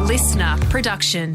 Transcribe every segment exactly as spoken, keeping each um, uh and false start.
listener production.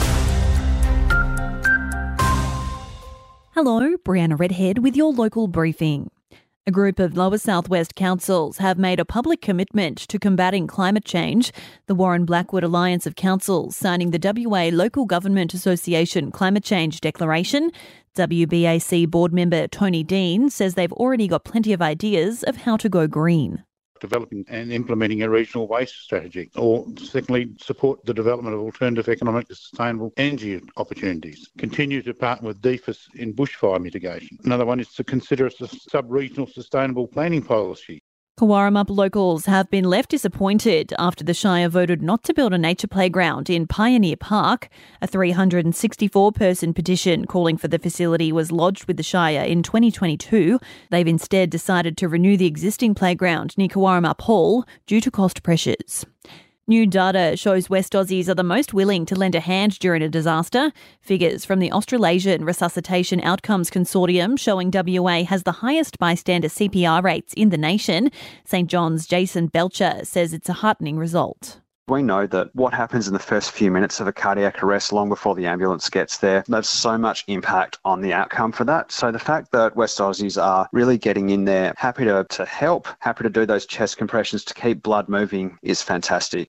Hello, Brianna Redhead with your local briefing. A group of Lower South West councils have made a public commitment to combating climate change. The Warren Blackwood Alliance of Councils signing the W A Local Government Association Climate Change Declaration. W B A C board member Tony Dean says they've already got plenty of ideas of how to go green. Developing and implementing a regional waste strategy, or secondly, support the development of alternative economically sustainable energy opportunities. Continue to partner with D F I S in bushfire mitigation. Another one is to consider a sub-regional sustainable planning policy. Cowarup locals have been left disappointed after the Shire voted not to build a nature playground in Pioneer Park. A three hundred sixty-four person petition calling for the facility was lodged with the Shire in twenty twenty-two. They've instead decided to renew the existing playground near Cowarup Hall due to cost pressures. New data shows West Aussies are the most willing to lend a hand during a disaster. Figures from the Australasian Resuscitation Outcomes Consortium showing W A has the highest bystander C P R rates in the nation. St John's Jason Belcher says it's a heartening result. We know that what happens in the first few minutes of a cardiac arrest long before the ambulance gets there, there's so much impact on the outcome for that. So the fact that West Aussies are really getting in there, happy to, to help, happy to do those chest compressions to keep blood moving is fantastic.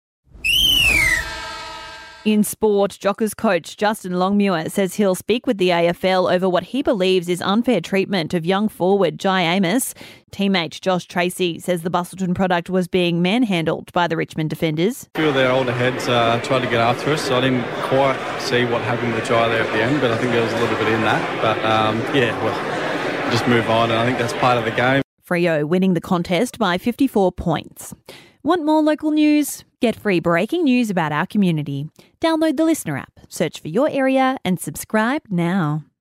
In sport, Jockers coach Justin Longmuir says he'll speak with the A F L over what he believes is unfair treatment of young forward Jai Amos. Teammate Josh Tracy says the Busselton product was being manhandled by the Richmond defenders. A few of their older heads uh, tried to get after us, so I didn't quite see what happened with Jai there at the end, but I think there was a little bit in that. But um, yeah, well, just move on, and I think that's part of the game. Freo winning the contest by fifty-four points. Want more local news? Get free breaking news about our community. Download the Listener app, search for your area and subscribe now.